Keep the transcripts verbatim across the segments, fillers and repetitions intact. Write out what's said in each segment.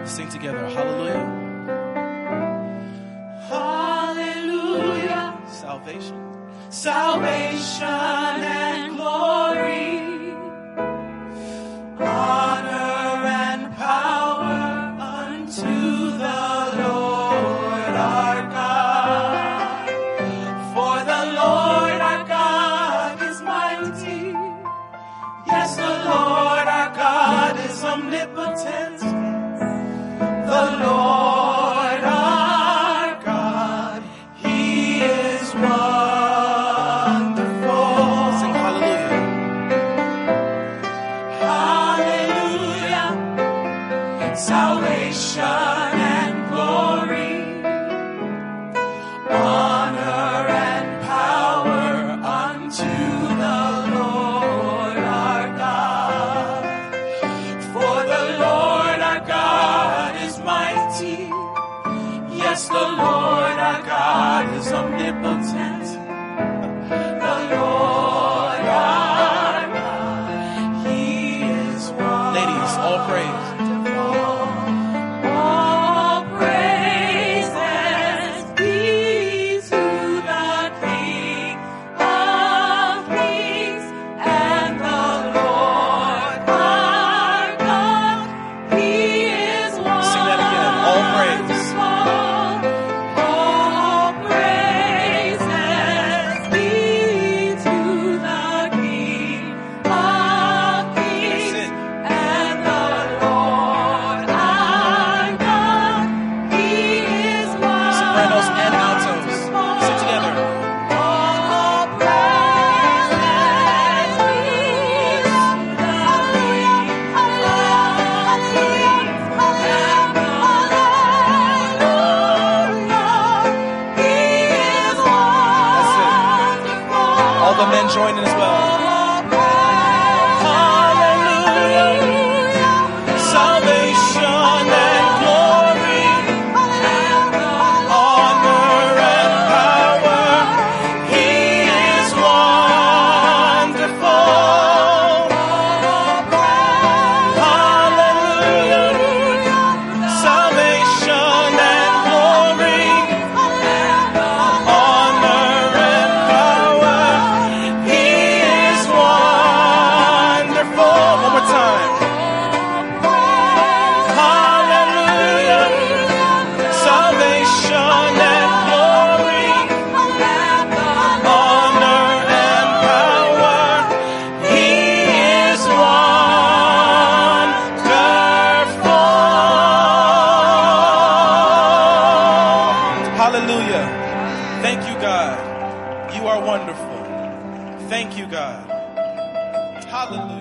Sing together. Hallelujah. Hallelujah. Salvation. Salvation and glory, honor and power unto the Lord our God. For the Lord our God is mighty. Yes, the Lord our God is omnipotent. The Lord our God, He is wonderful. Sing hallelujah. Hallelujah. Salvation and glory, honor and power unto the Lord our God. For the Lord our God is mighty. Yes, the Lord our God is omnipotent. The Lord our God, He is wonderful. Ladies, all praise. All praises be to the King of Kings and the Lord our God. He is wonderful. Sing that again. All praise. All praises be to the King of Kings That's it. and the Lord our God. He is Sopranos and altos. Sing together. All praises be to the King of Kings and the Lord. He is wonderful. All the men join in as well. Hallelujah. Salvation and glory, honor and power. He is wonderful. Hallelujah. Salvation and glory, honor and power. He is wonderful. One more time. Hallelujah. Salvation and glory, honor and power. He is wonderful. Hallelujah. Thank you, God. You are wonderful. Thank you, God. Hallelujah.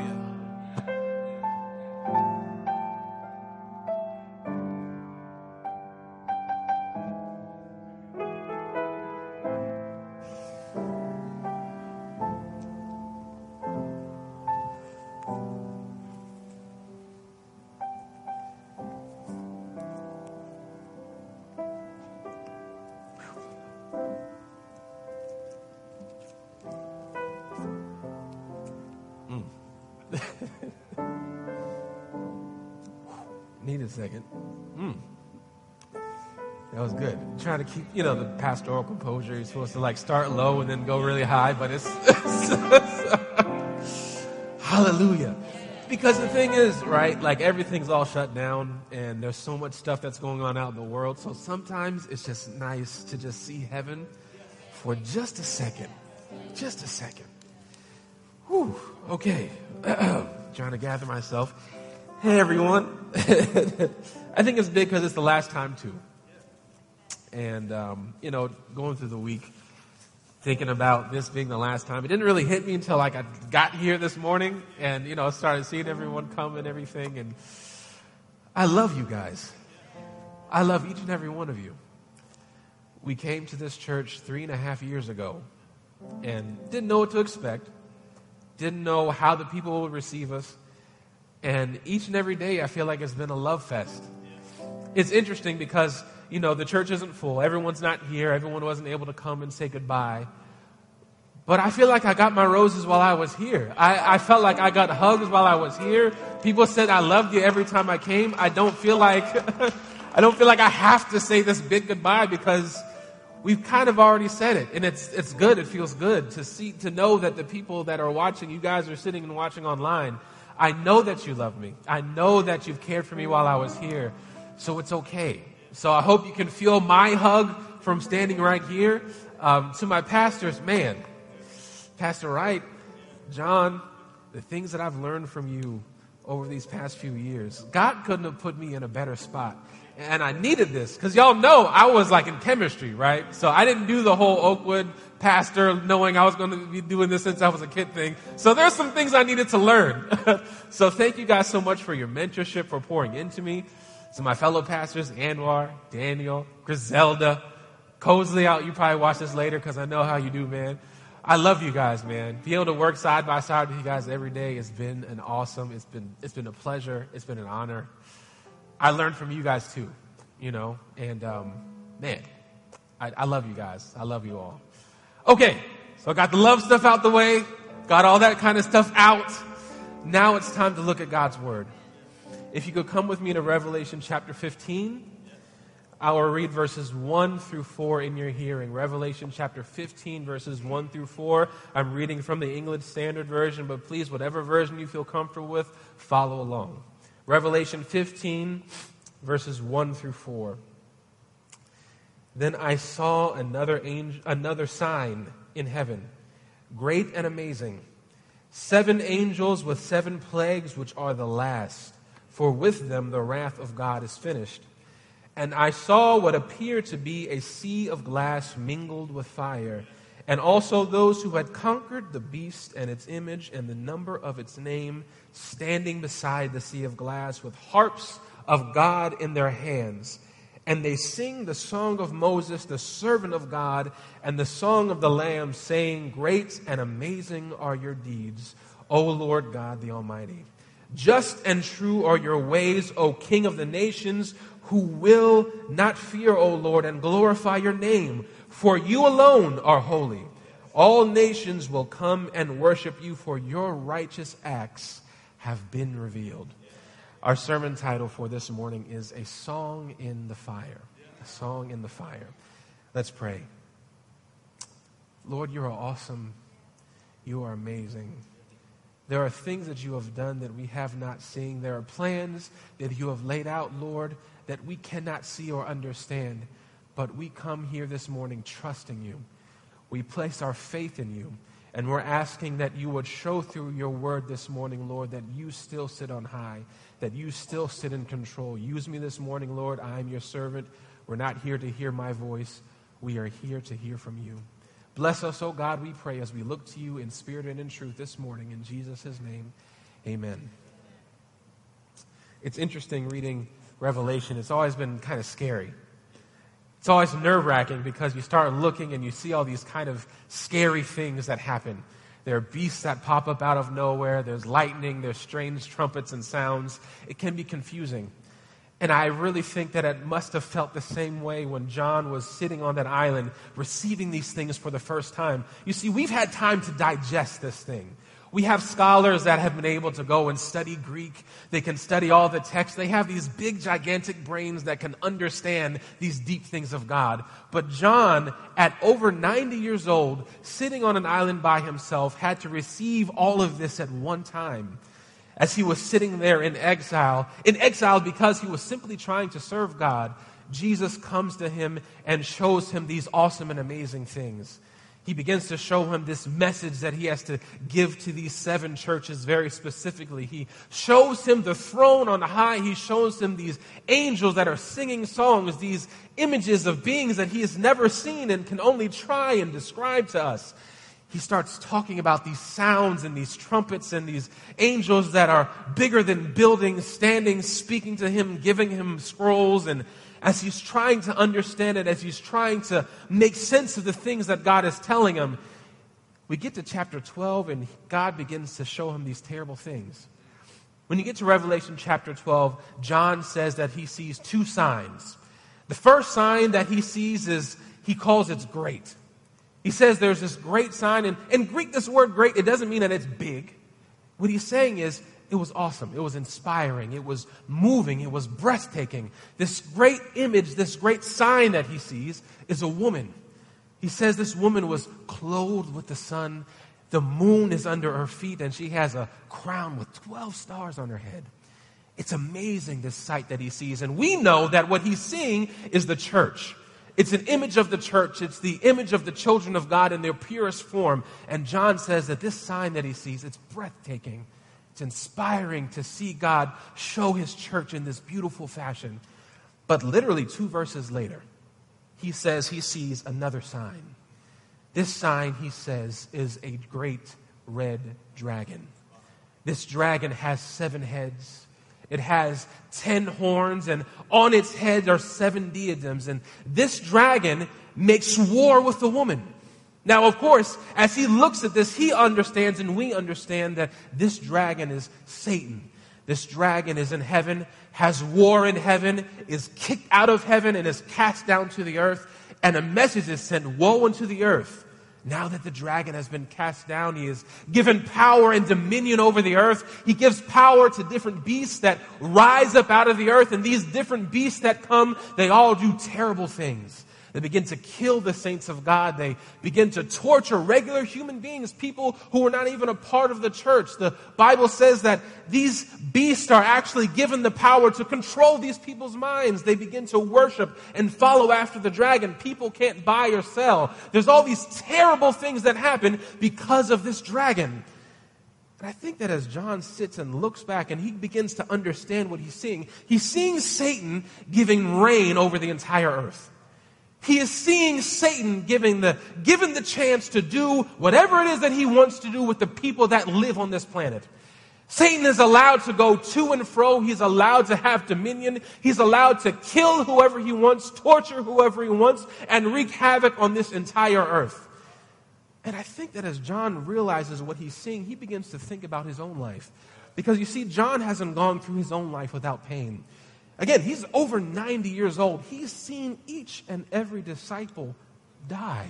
Need a second. Mm. That was good. Trying to keep, you know, the pastoral composure. You're supposed to like start low and then go really high, but it's, it's hallelujah. Because the thing is, right, like everything's all shut down and there's so much stuff that's going on out in the world. So sometimes it's just nice to just see heaven for just a second. Just a second. Whew. Okay. Trying to gather myself. Hey, everyone. I think it's big because it's the last time, too. And, um, you know, going through the week, thinking about this being the last time. It didn't really hit me until, like, I got here this morning and, you know, started seeing everyone come and everything. And I love you guys. I love each and every one of you. We came to this church three and a half years ago and didn't know what to expect. Didn't know how the people would receive us. And each and every day, I feel like it's been a love fest. It's interesting because, you know, the church isn't full. Everyone's not here. Everyone wasn't able to come and say goodbye. But I feel like I got my roses while I was here. I, I felt like I got hugs while I was here. People said I loved you every time I came. I don't feel like I don't feel like I have to say this big goodbye because we've kind of already said it. And it's it's good. It feels good to see to know that the people that are watching, you guys are sitting and watching online. I know that you love me. I know that you've cared for me while I was here. So it's okay. So I hope you can feel my hug from standing right here. Um, to my pastors, man. Pastor Wright, John, the things that I've learned from you over these past few years, God couldn't have put me in a better spot. And I needed this because y'all know I was like in chemistry, right? So I didn't do the whole Oakwood pastor knowing I was going to be doing this since I was a kid thing. So there's some things I needed to learn. So thank you guys so much for your mentorship, for pouring into me. To my fellow pastors, Anwar, Daniel, Griselda, Cosley out. You probably watch this later because I know how you do, man. I love you guys, man. Being able to work side by side with you guys every day has been an awesome, it's been it's been a pleasure, it's been an honor. I learned from you guys too, you know, and um, man, I, I love you guys. I love you all. Okay, so I got the love stuff out the way, got all that kind of stuff out. Now it's time to look at God's word. If you could come with me to Revelation chapter fifteen. I will read verses one through four in your hearing. Revelation chapter fifteen, verses one through four. I'm reading from the English Standard Version, but please, whatever version you feel comfortable with, follow along. Revelation fifteen, verses one through four. Then I saw another angel, another sign in heaven, great and amazing. Seven angels with seven plagues, which are the last, for with them the wrath of God is finished. And I saw what appeared to be a sea of glass mingled with fire, and also those who had conquered the beast and its image and the number of its name, standing beside the sea of glass with harps of God in their hands. And they sing the song of Moses, the servant of God, and the song of the Lamb, saying, Great and amazing are your deeds, O Lord God the Almighty. Just and true are your ways, O King of the nations, who will not fear, O Lord, and glorify your name. For you alone are holy. All nations will come and worship you, for your righteous acts have been revealed. Our sermon title for this morning is A Song in the Fire. A Song in the Fire. Let's pray. Lord, you are awesome. You are amazing. There are things that you have done that we have not seen. There are plans that you have laid out, Lord, that we cannot see or understand. But we come here this morning trusting you. We place our faith in you. And we're asking that you would show through your word this morning, Lord, that you still sit on high, that you still sit in control. Use me this morning, Lord. I am your servant. We're not here to hear my voice. We are here to hear from you. Bless us, oh God, we pray, as we look to you in spirit and in truth this morning. In Jesus' name, amen. It's interesting reading Revelation. It's always been kind of scary. It's always nerve-wracking because you start looking and you see all these kind of scary things that happen. There are beasts that pop up out of nowhere. There's lightning. There's strange trumpets and sounds. It can be confusing. And I really think that it must have felt the same way when John was sitting on that island receiving these things for the first time. You see, we've had time to digest this thing. We have scholars that have been able to go and study Greek. They can study all the text. They have these big, gigantic brains that can understand these deep things of God. But John, at over ninety years old, sitting on an island by himself, had to receive all of this at one time. As he was sitting there in exile, in exile because he was simply trying to serve God, Jesus comes to him and shows him these awesome and amazing things. He begins to show him this message that he has to give to these seven churches very specifically. He shows him the throne on high. He shows him these angels that are singing songs, these images of beings that he has never seen and can only try and describe to us. He starts talking about these sounds and these trumpets and these angels that are bigger than buildings, standing, speaking to him, giving him scrolls. And as he's trying to understand it, as he's trying to make sense of the things that God is telling him, we get to chapter twelve and God begins to show him these terrible things. When you get to Revelation chapter twelve, John says that he sees two signs. The first sign that he sees is, he calls it great. He says there's this great sign. And in Greek, this word great, it doesn't mean that it's big. What he's saying is it was awesome. It was inspiring. It was moving. It was breathtaking. This great image, this great sign that he sees is a woman. He says this woman was clothed with the sun. The moon is under her feet, and she has a crown with twelve stars on her head. It's amazing, this sight that he sees. And we know that what he's seeing is the church. It's an image of the church. It's the image of the children of God in their purest form. And John says that this sign that he sees, it's breathtaking. It's inspiring to see God show his church in this beautiful fashion. But literally two verses later, he says he sees another sign. This sign, he says, is a great red dragon. This dragon has seven heads. It has ten horns, and on its head are seven diadems. And this dragon makes war with the woman. Now, of course, as he looks at this, he understands and we understand that this dragon is Satan. This dragon is in heaven, has war in heaven, is kicked out of heaven, and is cast down to the earth. And a message is sent, woe unto the earth. Now that the dragon has been cast down, he is given power and dominion over the earth. He gives power to different beasts that rise up out of the earth. And these different beasts that come, they all do terrible things. They begin to kill the saints of God. They begin to torture regular human beings, people who are not even a part of the church. The Bible says that these beasts are actually given the power to control these people's minds. They begin to worship and follow after the dragon. People can't buy or sell. There's all these terrible things that happen because of this dragon. And I think that as John sits and looks back and he begins to understand what he's seeing, he's seeing Satan giving reign over the entire earth. He is seeing Satan giving the, given the chance to do whatever it is that he wants to do with the people that live on this planet. Satan is allowed to go to and fro. He's allowed to have dominion. He's allowed to kill whoever he wants, torture whoever he wants, and wreak havoc on this entire earth. And I think that as John realizes what he's seeing, he begins to think about his own life. Because you see, John hasn't gone through his own life without pain. Again, he's over ninety years old. He's seen each and every disciple die.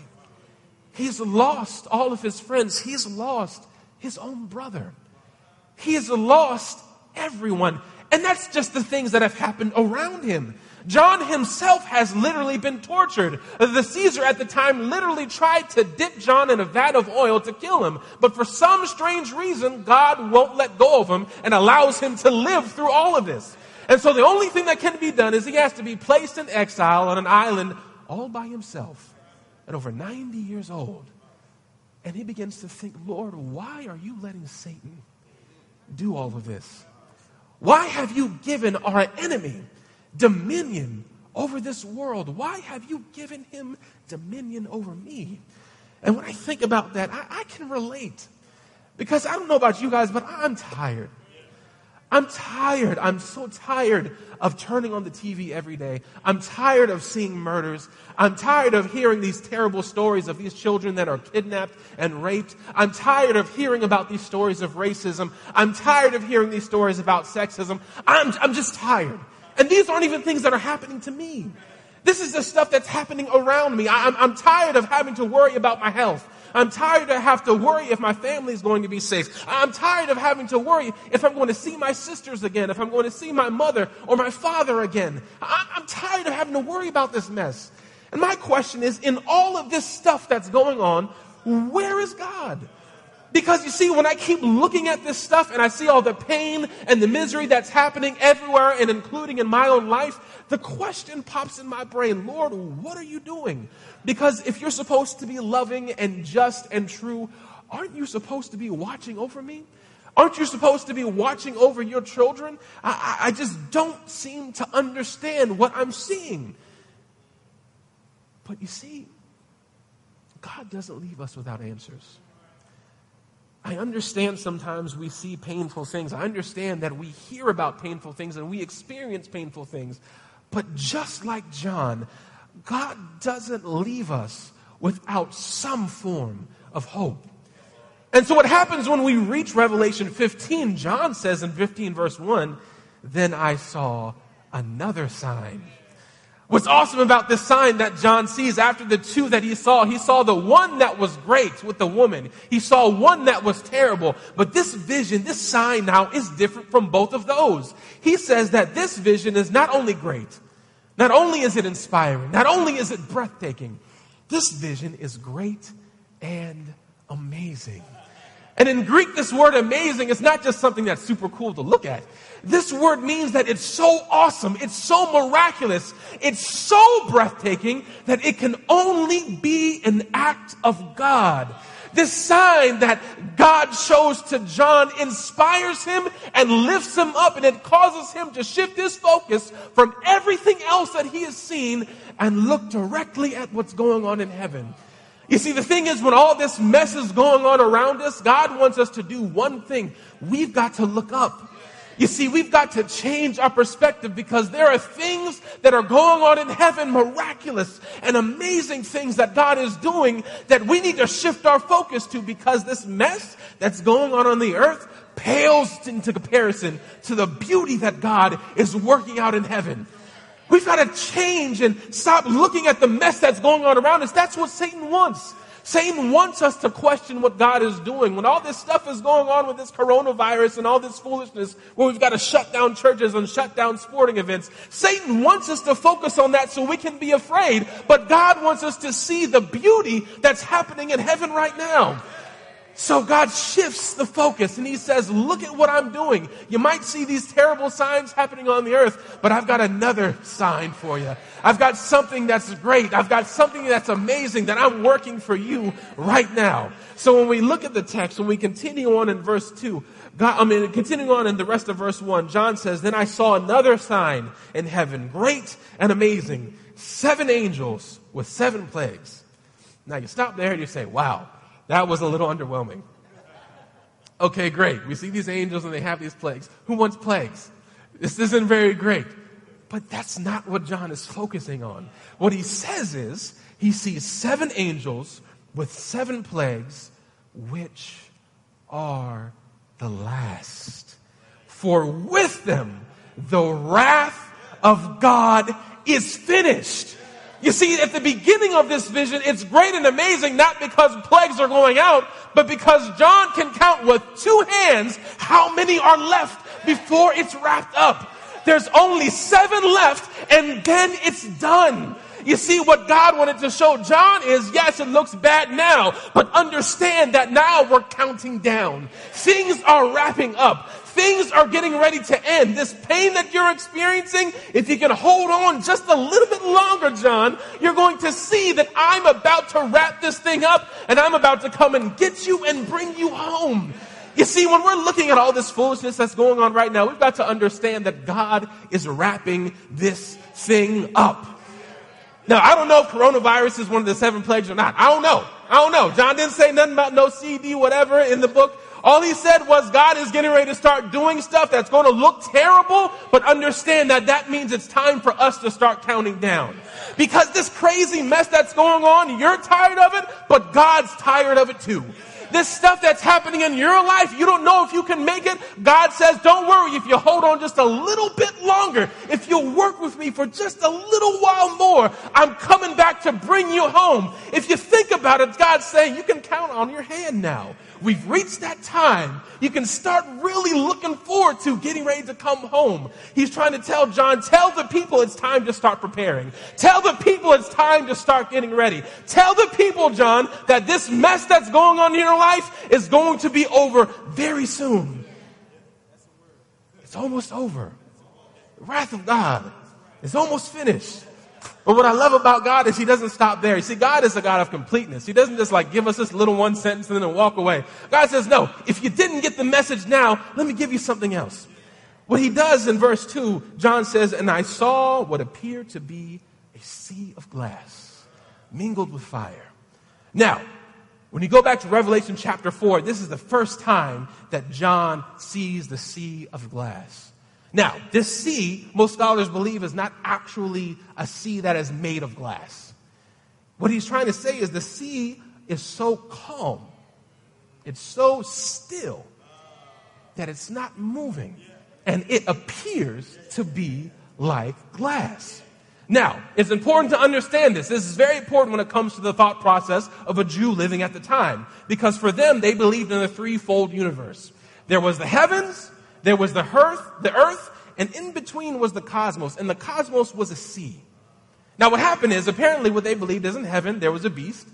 He's lost all of his friends. He's lost his own brother. He has lost everyone. And that's just the things that have happened around him. John himself has literally been tortured. The Caesar at the time literally tried to dip John in a vat of oil to kill him. But for some strange reason, God won't let go of him and allows him to live through all of this. And so the only thing that can be done is he has to be placed in exile on an island all by himself at over ninety years old. And he begins to think, Lord, why are you letting Satan do all of this? Why have you given our enemy dominion over this world? Why have you given him dominion over me? And when I think about that, I, I can relate. Because I don't know about you guys, but I'm tired. I'm tired. I'm so tired of turning on the T V every day. I'm tired of seeing murders. I'm tired of hearing these terrible stories of these children that are kidnapped and raped. I'm tired of hearing about these stories of racism. I'm tired of hearing these stories about sexism. I'm, I'm just tired. And these aren't even things that are happening to me. This is the stuff that's happening around me. I'm, I'm tired of having to worry about my health. I'm tired of having to worry if my family is going to be safe. I'm tired of having to worry if I'm going to see my sisters again, if I'm going to see my mother or my father again. I'm, I'm tired of having to worry about this mess. And my question is, in all of this stuff that's going on, where is God? Because you see, when I keep looking at this stuff and I see all the pain and the misery that's happening everywhere and including in my own life, the question pops in my brain, Lord, what are you doing? Because if you're supposed to be loving and just and true, aren't you supposed to be watching over me? Aren't you supposed to be watching over your children? I, I just don't seem to understand what I'm seeing. But you see, God doesn't leave us without answers. I understand sometimes we see painful things. I understand that we hear about painful things and we experience painful things. But just like John, God doesn't leave us without some form of hope. And so what happens when we reach Revelation fifteen, John says in fifteen verse one, then I saw another sign. What's awesome about this sign that John sees, after the two that he saw, he saw the one that was great with the woman. He saw one that was terrible. But this vision, this sign now is different from both of those. He says that this vision is not only great, not only is it inspiring, not only is it breathtaking, this vision is great and amazing. And in Greek, this word amazing is not just something that's super cool to look at. This word means that it's so awesome, it's so miraculous, it's so breathtaking that it can only be an act of God. This sign that God shows to John inspires him and lifts him up, and it causes him to shift his focus from everything else that he has seen and look directly at what's going on in heaven. You see, the thing is, when all this mess is going on around us, God wants us to do one thing. We've got to look up. You see, we've got to change our perspective, because there are things that are going on in heaven, miraculous and amazing things that God is doing, that we need to shift our focus to, because this mess that's going on on the earth pales into comparison to the beauty that God is working out in heaven. We've got to change and stop looking at the mess that's going on around us. That's what Satan wants. Satan wants us to question what God is doing. When all this stuff is going on with this coronavirus and all this foolishness, where we've got to shut down churches and shut down sporting events, Satan wants us to focus on that so we can be afraid. But God wants us to see the beauty that's happening in heaven right now. So God shifts the focus and he says, look at what I'm doing. You might see these terrible signs happening on the earth, but I've got another sign for you. I've got something that's great. I've got something that's amazing that I'm working for you right now. So when we look at the text, when we continue on in verse two, God, I mean, continuing on in the rest of verse one, John says, then I saw another sign in heaven, great and amazing, seven angels with seven plagues. Now you stop there and you say, wow. That was a little underwhelming. Okay, great. We see these angels and they have these plagues. Who wants plagues? This isn't very great. But that's not what John is focusing on. What he says is, he sees seven angels with seven plagues, which are the last. For with them, the wrath of God is finished. You see, at the beginning of this vision, it's great and amazing, not because plagues are going out, but because John can count with two hands how many are left before it's wrapped up. There's only seven left, and then it's done. You see, what God wanted to show John is, yes, it looks bad now, but understand that now we're counting down. Things are wrapping up. Things are getting ready to end. This pain that you're experiencing, if you can hold on just a little bit longer, John, you're going to see that I'm about to wrap this thing up, and I'm about to come and get you and bring you home. You see, when we're looking at all this foolishness that's going on right now, we've got to understand that God is wrapping this thing up. Now, I don't know if coronavirus is one of the seven plagues or not. I don't know. I don't know. John didn't say nothing about no C D, whatever, in the book. All he said was God is getting ready to start doing stuff that's going to look terrible, but understand that that means it's time for us to start counting down. Because this crazy mess that's going on, you're tired of it, but God's tired of it too. This stuff that's happening in your life, you don't know if you can make it. God says, don't worry, if you hold on just a little bit longer, if you'll work with me for just a little while more, I'm coming back to bring you home. If you think about it, God's saying you can count on your hand now. We've reached that time. You can start really looking forward to getting ready to come home. He's trying to tell John, tell the people it's time to start preparing. Tell the people it's time to start getting ready. Tell the people, John, that this mess that's going on in your life is going to be over very soon. It's almost over. The wrath of God is almost finished. But what I love about God is he doesn't stop there. You see, God is a God of completeness. He doesn't just like give us this little one sentence and then walk away. God says, no, if you didn't get the message now, let me give you something else. What he does in verse two, John says, and I saw what appeared to be a sea of glass mingled with fire. Now, when you go back to Revelation chapter four, this is the first time that John sees the sea of glass. Now, this sea, most scholars believe, is not actually a sea that is made of glass. What he's trying to say is the sea is so calm, it's so still, that it's not moving. And it appears to be like glass. Now, it's important to understand this. This is very important when it comes to the thought process of a Jew living at the time. Because for them, they believed in a threefold universe. There was the heavens, there was the earth, the earth, and in between was the cosmos. And the cosmos was a sea. Now, what happened is, apparently what they believed is in heaven, there was a beast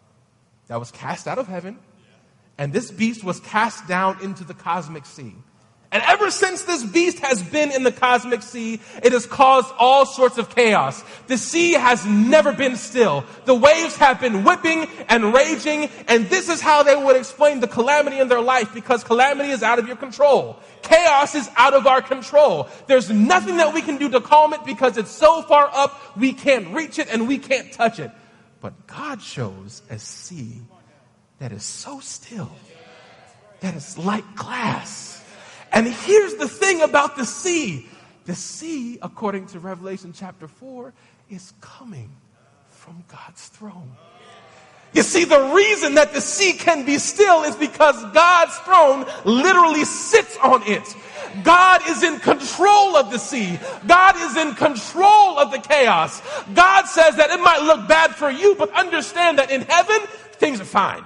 that was cast out of heaven. And this beast was cast down into the cosmic sea. And ever since this beast has been in the cosmic sea, it has caused all sorts of chaos. The sea has never been still. The waves have been whipping and raging, and this is how they would explain the calamity in their life, because calamity is out of your control. Chaos is out of our control. There's nothing that we can do to calm it because it's so far up, we can't reach it and we can't touch it. But God shows a sea that is so still, that is like glass. And here's the thing about the sea. The sea, according to Revelation chapter four, is coming from God's throne. You see, the reason that the sea can be still is because God's throne literally sits on it. God is in control of the sea. God is in control of the chaos. God says that it might look bad for you, but understand that in heaven, things are fine.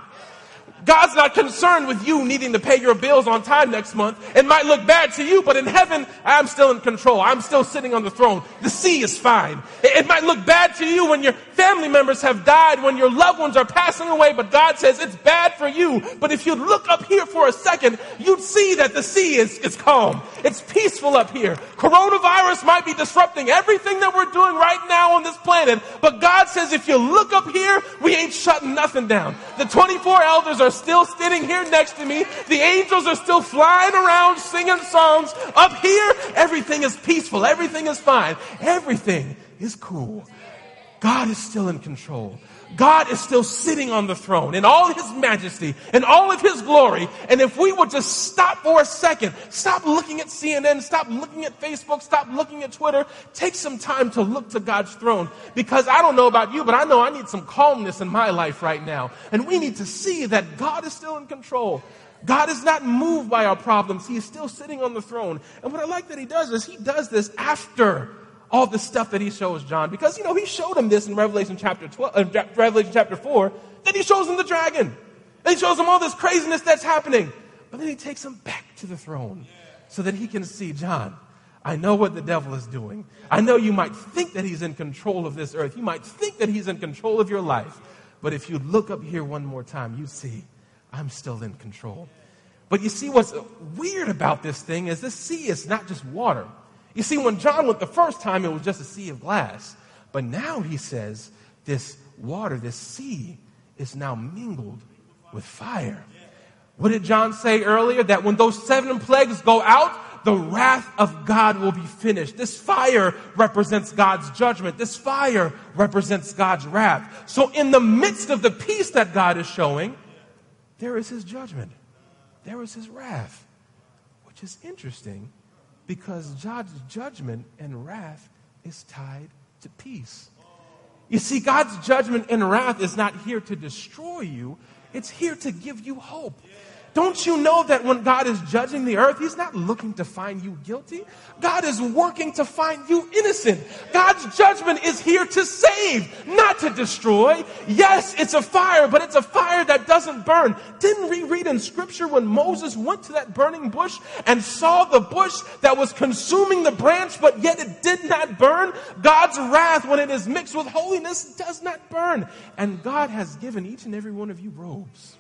God's not concerned with you needing to pay your bills on time next month. It might look bad to you, but in heaven, I'm still in control. I'm still sitting on the throne. The sea is fine. It might look bad to you when your family members have died, when your loved ones are passing away, but God says it's bad for you. But if you look up here for a second, you'd see that the sea is, is calm. It's peaceful up here. Coronavirus might be disrupting everything that we're doing right now on this planet, but God says if you look up here, we ain't shutting nothing down. The twenty-four elders are still sitting here next to me. The angels are still flying around singing songs. Up here, everything is peaceful. Everything is fine. Everything is cool. God is still in control. God is still sitting on the throne in all his majesty and all of his glory. And if we would just stop for a second, stop looking at C N N, stop looking at Facebook, stop looking at Twitter, take some time to look to God's throne. Because I don't know about you, but I know I need some calmness in my life right now. And we need to see that God is still in control. God is not moved by our problems. He is still sitting on the throne. And what I like that he does is he does this after all the stuff that he shows John. Because, you know, he showed him this in Revelation chapter twelve, uh, Revelation chapter four. Then he shows him the dragon. Then he shows him all this craziness that's happening. But then he takes him back to the throne so that he can see, John, I know what the devil is doing. I know you might think that he's in control of this earth. You might think that he's in control of your life. But if you look up here one more time, you see, I'm still in control. But you see what's weird about this thing is this sea is not just water. You see, when John went the first time, it was just a sea of glass. But now he says this water, this sea, is now mingled with fire. What did John say earlier? That when those seven plagues go out, the wrath of God will be finished. This fire represents God's judgment. This fire represents God's wrath. So in the midst of the peace that God is showing, there is his judgment. There is his wrath, which is interesting. Because God's judgment and wrath is tied to peace. You see, God's judgment and wrath is not here to destroy you. It's here to give you hope. Don't you know that when God is judging the earth, he's not looking to find you guilty. God is working to find you innocent. God's judgment is here to save, not to destroy. Yes, it's a fire, but it's a fire that doesn't burn. Didn't we read in scripture when Moses went to that burning bush and saw the bush that was consuming the branch, but yet it did not burn? God's wrath, when it is mixed with holiness, does not burn. And God has given each and every one of you robes.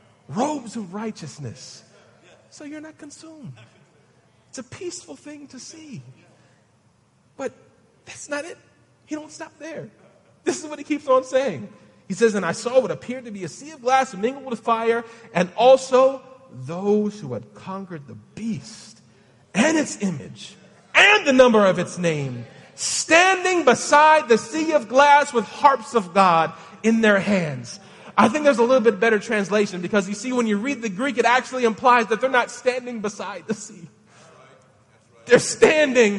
Robes of righteousness. So you're not consumed. It's a peaceful thing to see. But that's not it. He don't stop there. This is what he keeps on saying. He says, and I saw what appeared to be a sea of glass mingled with fire, and also those who had conquered the beast and its image and the number of its name, standing beside the sea of glass with harps of God in their hands. I think there's a little bit better translation because you see, when you read the Greek, it actually implies that they're not standing beside the sea. They're standing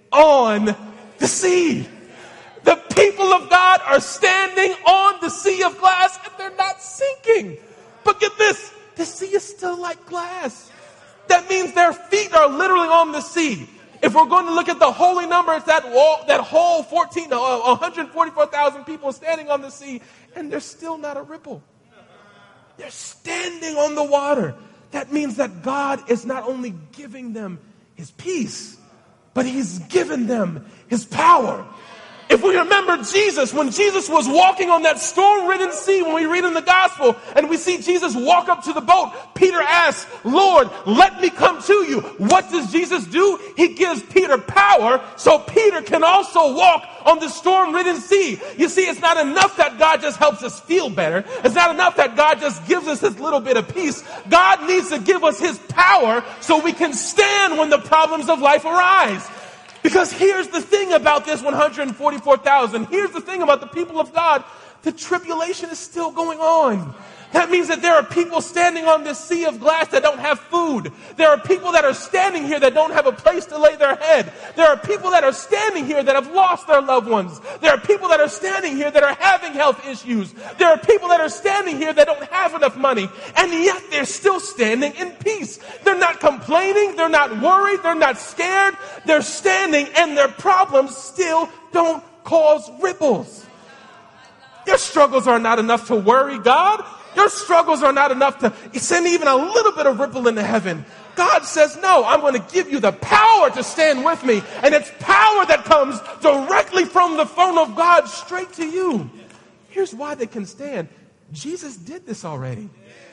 on the sea. The people of God are standing on the sea of glass and they're not sinking. But get this, the sea is still like glass. That means their feet are literally on the sea. If we're going to look at the holy number, it's that wall, that whole fourteen, uh, one hundred forty-four thousand people standing on the sea, and there's still not a ripple. They're standing on the water. That means that God is not only giving them his peace, but he's given them his power. If we remember Jesus, when Jesus was walking on that storm-ridden sea, when we read in the gospel and we see Jesus walk up to the boat, Peter asks, Lord, let me come to you. What does Jesus do? He gives Peter power so Peter can also walk on the storm-ridden sea. You see, it's not enough that God just helps us feel better. It's not enough that God just gives us this little bit of peace. God needs to give us his power so we can stand when the problems of life arise. Because here's the thing about this one hundred forty-four thousand. Here's the thing about the people of God. The tribulation is still going on. That means that there are people standing on this sea of glass that don't have food. There are people that are standing here that don't have a place to lay their head. There are people that are standing here that have lost their loved ones. There are people that are standing here that are having health issues. There are people that are standing here that don't have enough money. And yet they're still standing in peace. They're not complaining. They're not worried. They're not scared. They're standing and their problems still don't cause ripples. Your struggles are not enough to worry God. Your struggles are not enough to send even a little bit of ripple into heaven. God says, no, I'm going to give you the power to stand with me. And it's power that comes directly from the throne of God straight to you. Here's why they can stand. Jesus did this already.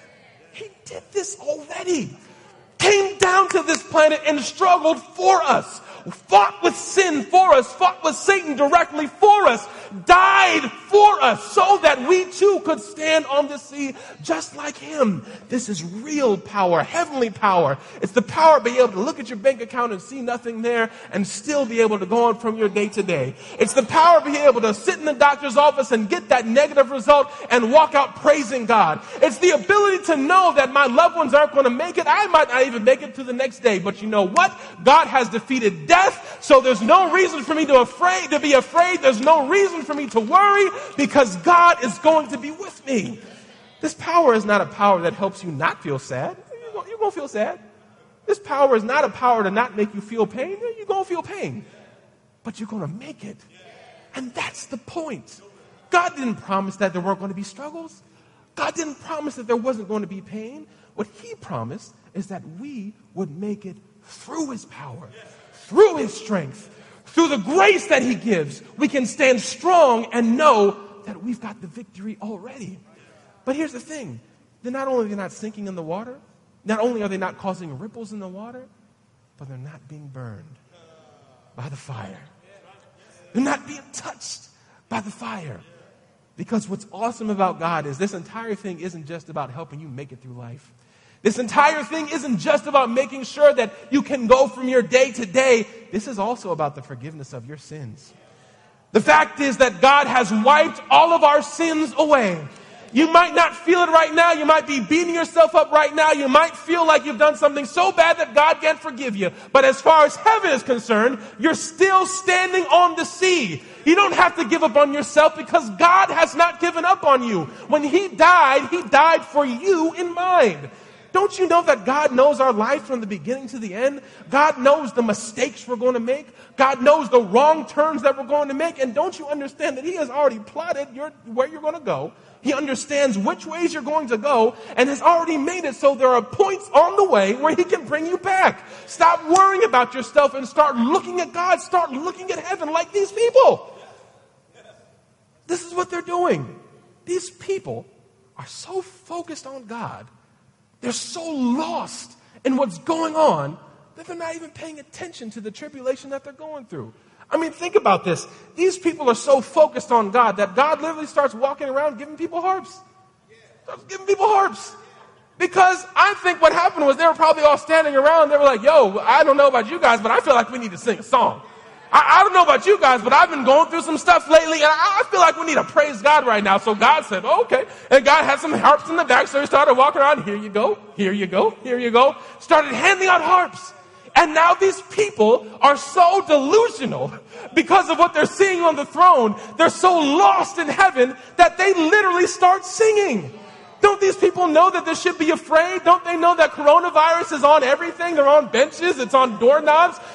He did this already. Came down to this planet and struggled for us. Fought with sin for us, fought with Satan directly for us, died for us so that we too could stand on the sea just like him. This is real power, heavenly power. It's the power to be able to look at your bank account and see nothing there and still be able to go on from your day to day. It's the power to be able to sit in the doctor's office and get that negative result and walk out praising God. It's the ability to know that my loved ones aren't going to make it. I might not even make it to the next day, but you know what? God has defeated death, so there's no reason for me to afraid to be afraid. There's no reason for me to worry because God is going to be with me. This power is not a power that helps you not feel sad. You're going to feel sad. This power is not a power to not make you feel pain. You're going to feel pain, but you're going to make it. And that's the point. God didn't promise that there weren't going to be struggles. God didn't promise that there wasn't going to be pain. What he promised is that we would make it through his power, through his strength, through the grace that he gives. We can stand strong and know that we've got the victory already. But here's the thing. They're not only they're not sinking in the water, not only are they not causing ripples in the water, but they're not being burned by the fire. They're not being touched by the fire. Because what's awesome about God is this entire thing isn't just about helping you make it through life. This entire thing isn't just about making sure that you can go from your day to day. This is also about the forgiveness of your sins. The fact is that God has wiped all of our sins away. You might not feel it right now. You might be beating yourself up right now. You might feel like you've done something so bad that God can't forgive you. But as far as heaven is concerned, you're still standing on the sea. You don't have to give up on yourself because God has not given up on you. When he died, he died for you in mind. Don't you know that God knows our life from the beginning to the end? God knows the mistakes we're going to make. God knows the wrong turns that we're going to make. And don't you understand that he has already plotted your, where you're going to go? He understands which ways you're going to go and has already made it so there are points on the way where he can bring you back. Stop worrying about yourself and start looking at God. Start looking at heaven like these people. This is what they're doing. These people are so focused on God. They're so lost in what's going on that they're not even paying attention to the tribulation that they're going through. I mean, think about this. These people are so focused on God that God literally starts walking around giving people harps. Starts giving people harps. Because I think what happened was they were probably all standing around. They were like, yo, I don't know about you guys, but I feel like we need to sing a song. I, I don't know about you guys, but I've been going through some stuff lately, and I, I feel like we need to praise God right now. So God said, oh, okay. And God had some harps in the back, so he started walking around. Here you go, here you go, here you go. Started handing out harps. And now these people are so delusional because of what they're seeing on the throne. They're so lost in heaven that they literally start singing. Don't these people know that they should be afraid? Don't they know that coronavirus is on everything? They're on benches. It's on doorknobs.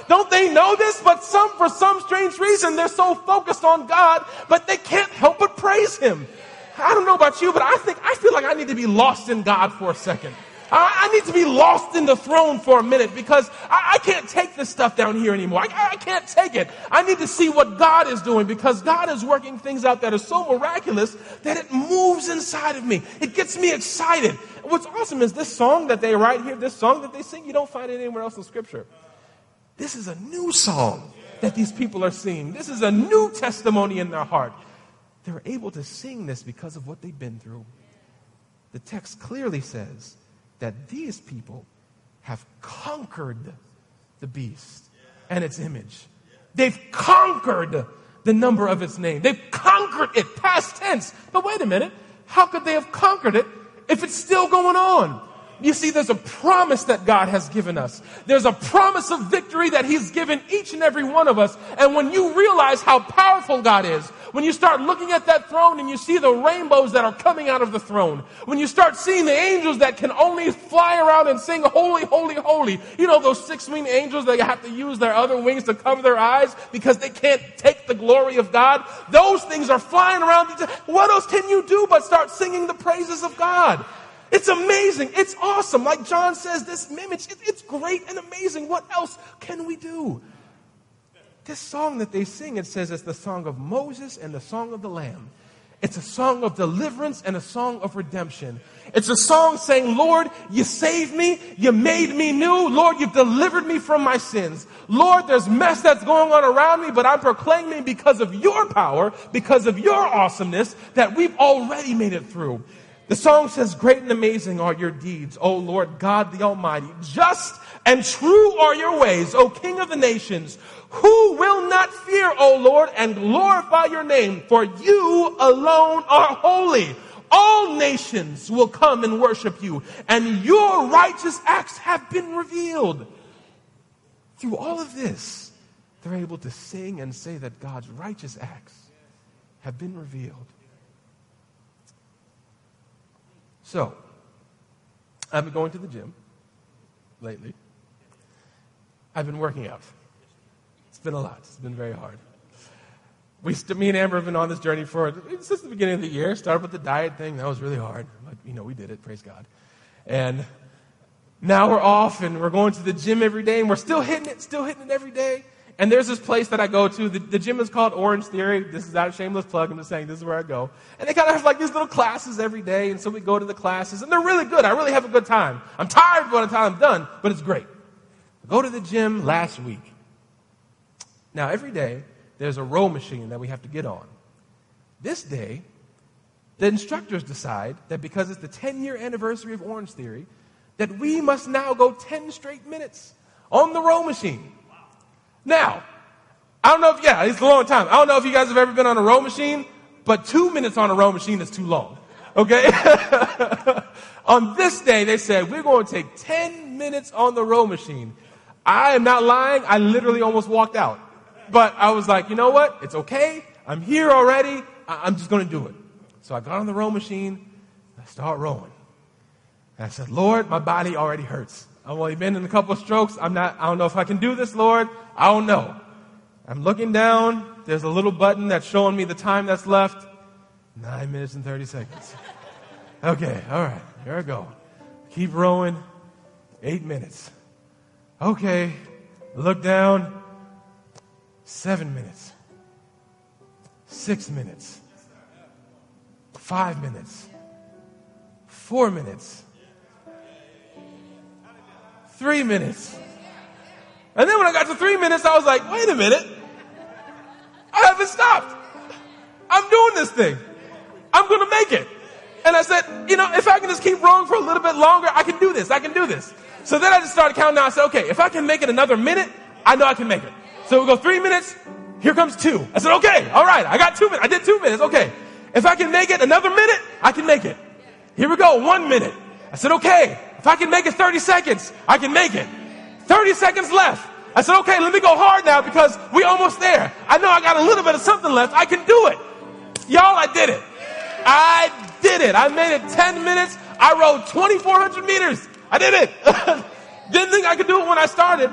Don't they know this? But some, for some strange reason, they're so focused on God, but they can't help but praise him. I don't know about you, but I think, I feel like I need to be lost in God for a second. I, I need to be lost in the throne for a minute because I, I can't take this stuff down here anymore. I, I can't take it. I need to see what God is doing because God is working things out that are so miraculous that it moves inside of me. It gets me excited. What's awesome is this song that they write here, this song that they sing, you don't find it anywhere else in Scripture. This is a new song that these people are singing. This is a new testimony in their heart. They're able to sing this because of what they've been through. The text clearly says that these people have conquered the beast and its image. They've conquered the number of its name. They've conquered it, past tense. But wait a minute, how could they have conquered it if it's still going on? You see, there's a promise that God has given us. There's a promise of victory that he's given each and every one of us. And when you realize how powerful God is, when you start looking at that throne and you see the rainbows that are coming out of the throne, when you start seeing the angels that can only fly around and sing holy, holy, holy, you know those six-winged angels that have to use their other wings to cover their eyes because they can't take the glory of God, those things are flying around. What else can you do but start singing the praises of God? It's amazing. It's awesome. Like John says, this image, it, it's great and amazing. What else can we do? This song that they sing, it says it's the song of Moses and the song of the Lamb. It's a song of deliverance and a song of redemption. It's a song saying, Lord, you saved me. You made me new. Lord, you've delivered me from my sins. Lord, there's mess that's going on around me, but I'm proclaiming because of your power, because of your awesomeness, that we've already made it through. The song says, great and amazing are your deeds, O Lord God the Almighty. Just and true are your ways, O King of the nations. Who will not fear, O Lord, and glorify your name? For you alone are holy. All nations will come and worship you, and your righteous acts have been revealed. Through all of this, they're able to sing and say that God's righteous acts have been revealed. So, I've been going to the gym lately. I've been working out. It's been a lot. It's been very hard. We, me and Amber have been on this journey for since the beginning of the year. Started with the diet thing. That was really hard. But, you know, we did it. Praise God. And now we're off and we're going to the gym every day. And we're still hitting it, still hitting it every day. And there's this place that I go to. The, the gym is called Orange Theory. This is not a shameless plug. I'm just saying this is where I go. And they kind of have like these little classes every day. And so we go to the classes. And they're really good. I really have a good time. I'm tired by the time I'm done, but it's great. I go to the gym last week. Now, every day, there's a row machine that we have to get on. This day, the instructors decide that because it's the ten-year anniversary of Orange Theory, that we must now go ten straight minutes on the row machine. Now, I don't know if, yeah, it's a long time. I don't know if you guys have ever been on a row machine, but two minutes on a row machine is too long. Okay? On this day, they said, we're going to take ten minutes on the row machine. I am not lying. I literally almost walked out. But I was like, you know what? It's okay. I'm here already. I- I'm just going to do it. So I got on the row machine. I start rowing. And I said, Lord, my body already hurts. I've only been in a couple of strokes. I'm not, I don't know if I can do this, Lord. I don't know. I'm looking down. There's a little button that's showing me the time that's left. Nine minutes and thirty seconds. Okay, all right. Here I go. Keep rowing. Eight minutes. Okay. Look down. Seven minutes. Six minutes. Five minutes. Four minutes. Three minutes. And then when I got to three minutes, I was like, wait a minute. I haven't stopped. I'm doing this thing. I'm going to make it. And I said, you know, if I can just keep rowing for a little bit longer, I can do this. I can do this. So then I just started counting down. I said, okay, if I can make it another minute, I know I can make it. So we go three minutes. Here comes two. I said, okay, all right. I got two minutes. I did two minutes. Okay. If I can make it another minute, I can make it. Here we go. One minute. I said, okay. If I can make it thirty seconds, I can make it. thirty seconds left. I said, okay, let me go hard now because we almost there. I know I got a little bit of something left. I can do it. Y'all, I did it. I did it. I made it ten minutes. I rode twenty-four hundred meters. I did it. Didn't think I could do it when I started.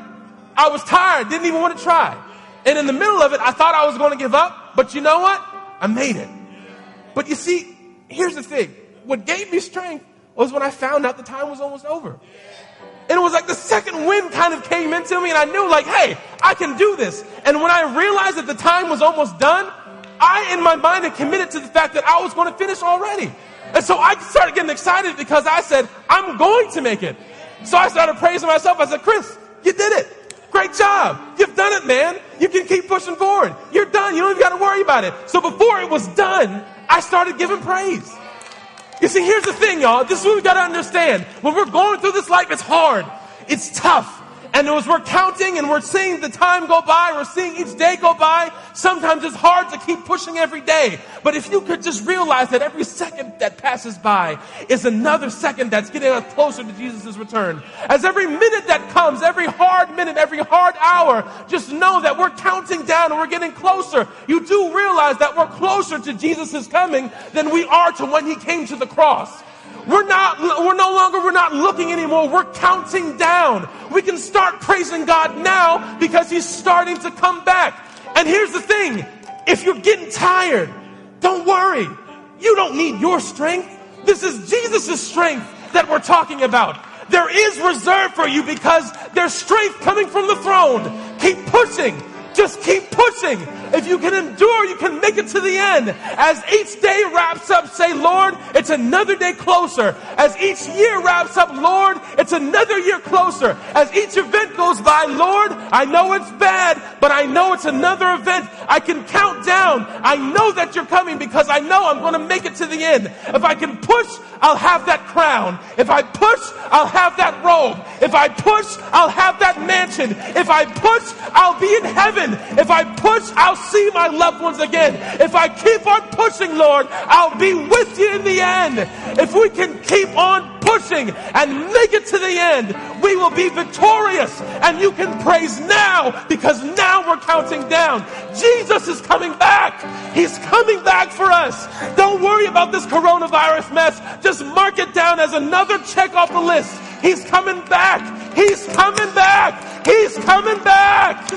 I was tired, didn't even want to try. And in the middle of it, I thought I was going to give up. But you know what? I made it. But you see, here's the thing. What gave me strength was when I found out the time was almost over. And it was like the second wind kind of came into me, and I knew like, hey, I can do this. And when I realized that the time was almost done, I, in my mind, had committed to the fact that I was going to finish already. And so I started getting excited because I said, I'm going to make it. So I started praising myself. I said, Chris, you did it. Great job. You've done it, man. You can keep pushing forward. You're done. You don't even got to worry about it. So before it was done, I started giving praise. You see, here's the thing, y'all. This is what we got to understand. When we're going through this life, it's hard. It's tough. And as we're counting and we're seeing the time go by, we're seeing each day go by, sometimes it's hard to keep pushing every day. But if you could just realize that every second that passes by is another second that's getting us closer to Jesus' return. As every minute that comes, every hard minute, every hard hour, just know that we're counting down and we're getting closer. You do realize that we're closer to Jesus' coming than we are to when he came to the cross. We're not, we're no longer, we're not looking anymore. We're counting down. We can start praising God now because he's starting to come back. And here's the thing. If you're getting tired, don't worry. You don't need your strength. This is Jesus' strength that we're talking about. There is reserve for you because there's strength coming from the throne. Keep pushing. Just keep pushing. If you can endure, you can make it to the end. As each day wraps up, say, Lord, it's another day closer. As each year wraps up, Lord, it's another year closer. As each event goes by, Lord, I know it's bad, but I know it's another event. I can count down. I know that you're coming because I know I'm going to make it to the end. If I can push, I'll have that crown. If I push, I'll have that robe. If I push, I'll have that mansion. If I push, I'll be in heaven. If I push, I'll see my loved ones again. If I keep on pushing, Lord, I'll be with you in the end. If we can keep on pushing and make it to the end, we will be victorious. And you can praise now because now we're counting down. Jesus is coming back. He's coming back for us. Don't worry about this coronavirus mess. Just mark it down as another check off the list. He's coming back. He's coming back. He's coming back.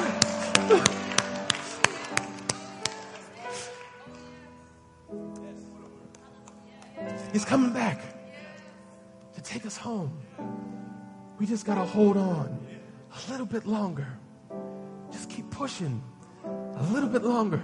He's coming back to take us home. We just got to hold on a little bit longer. Just keep pushing a little bit longer.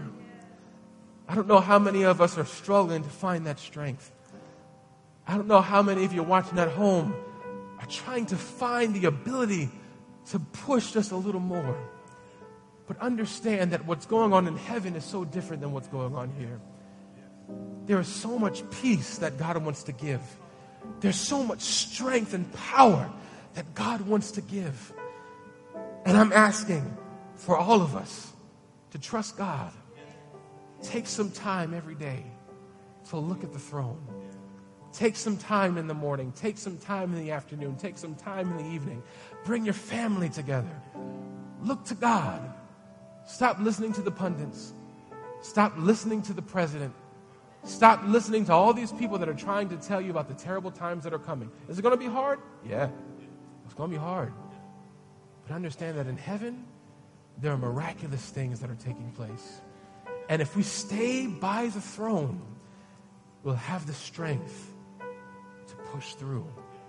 I don't know how many of us are struggling to find that strength. I don't know how many of you watching at home are trying to find the ability to push just a little more. But understand that what's going on in heaven is so different than what's going on here. There is so much peace that God wants to give. There's so much strength and power that God wants to give. And I'm asking for all of us to trust God. Take some time every day to look at the throne. Take some time in the morning. Take some time in the afternoon. Take some time in the evening. Bring your family together. Look to God. Stop listening to the pundits. Stop listening to the president. Stop listening to all these people that are trying to tell you about the terrible times that are coming. Is it going to be hard? Yeah, it's going to be hard. But understand that in heaven, there are miraculous things that are taking place. And if we stay by the throne, we'll have the strength to push through.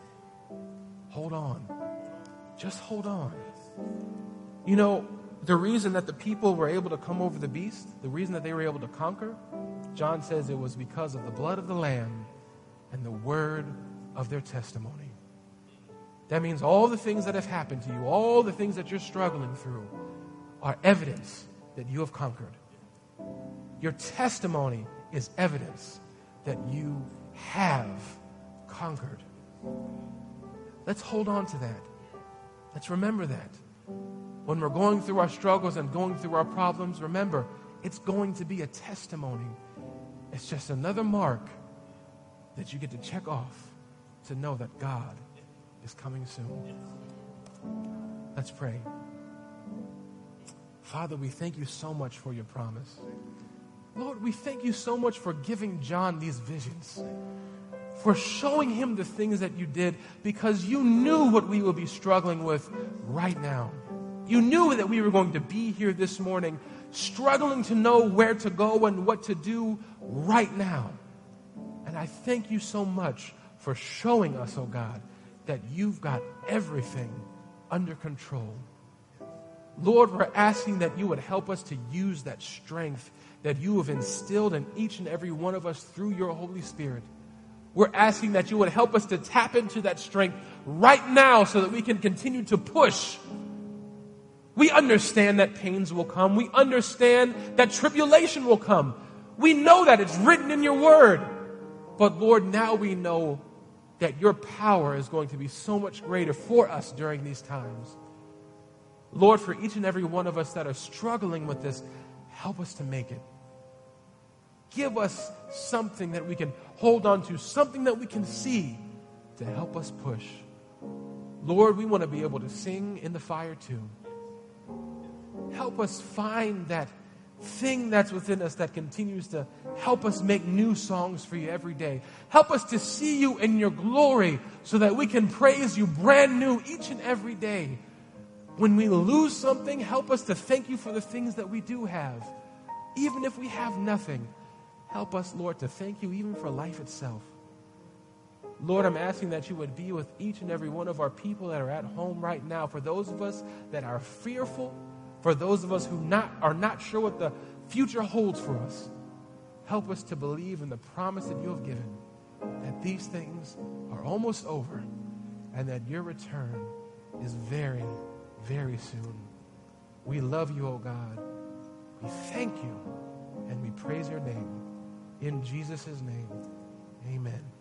Hold on. Just hold on. You know, the reason that the people were able to come over the beast, the reason that they were able to conquer, John says it was because of the blood of the Lamb and the word of their testimony. That means all the things that have happened to you, all the things that you're struggling through, are evidence that you have conquered. Your testimony is evidence that you have conquered. Let's hold on to that. Let's remember that. When we're going through our struggles and going through our problems, remember, it's going to be a testimony. It's just another mark that you get to check off to know that God is coming soon. Let's pray. Father, we thank you so much for your promise. Lord, we thank you so much for giving John these visions, for showing him the things that you did because you knew what we will be struggling with right now. You knew that we were going to be here this morning, struggling to know where to go and what to do right now. And I thank you so much for showing us, oh God, that you've got everything under control. Lord, we're asking that you would help us to use that strength that you have instilled in each and every one of us through your Holy Spirit. We're asking that you would help us to tap into that strength right now so that we can continue to push. We understand that pains will come. We understand that tribulation will come. We know that it's written in your word. But Lord, now we know that your power is going to be so much greater for us during these times. Lord, for each and every one of us that are struggling with this, help us to make it. Give us something that we can hold on to, something that we can see to help us push. Lord, we want to be able to sing in the fire too. Help us find that thing that's within us that continues to help us make new songs for you every day. Help us to see you in your glory so that we can praise you brand new each and every day. When we lose something, help us to thank you for the things that we do have. Even if we have nothing, help us, Lord, to thank you even for life itself. Lord, I'm asking that you would be with each and every one of our people that are at home right now. For those of us that are fearful, for those of us who not, are not sure what the future holds for us, help us to believe in the promise that you have given, that these things are almost over and that your return is very, very soon. We love you, oh God. We thank you and we praise your name. In Jesus' name, amen.